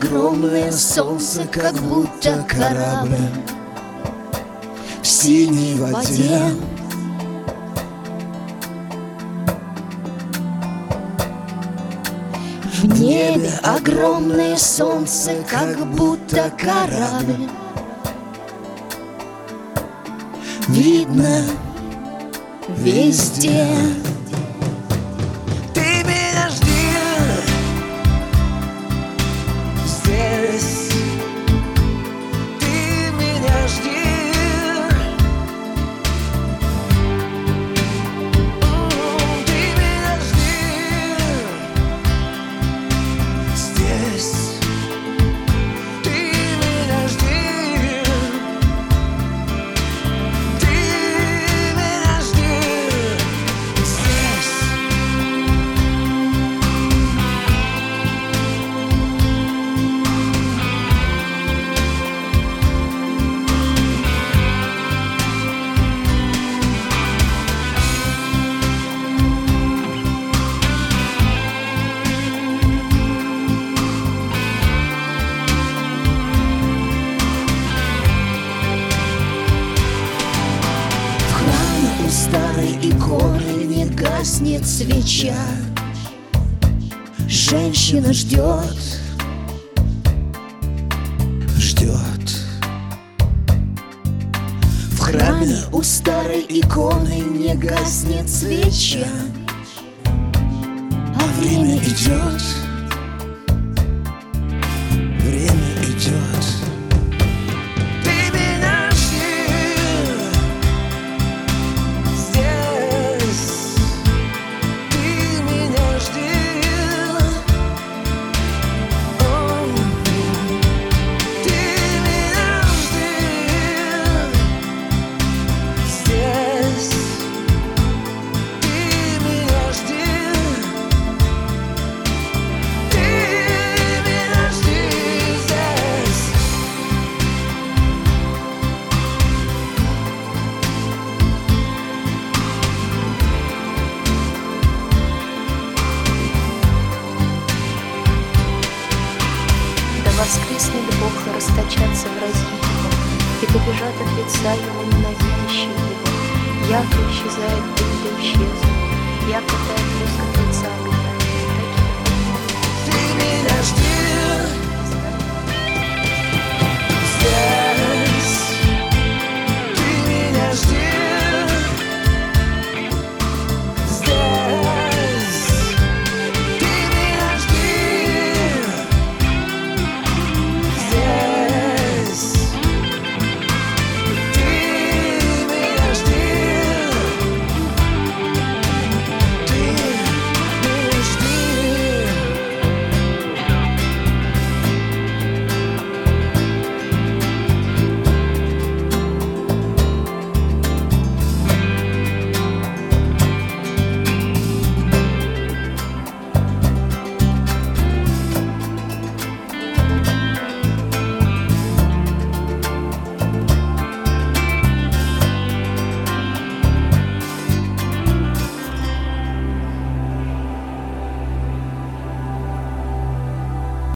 огромное солнце, как будто корабль в синей воде. В небе огромное солнце, как будто корабль. Видно везде. Ты меня жди здесь, ты меня жди. Ты меня жди здесь, ты меня жди. Ты меня жди здесь. В храме у старой иконы не гаснет свеча. Женщина ждет, ждет. В храме у старой иконы не гаснет свеча, а время идет, время идет. Ты меня жди здесь, ты меня жди. Ты меня жди здесь, ты меня жди. Ты меня жди здесь. Да воскреснет Бог расточаться в различиях, и побежат от лица Его ненавидящие Его. Яко исчезает дым, да исчезнет.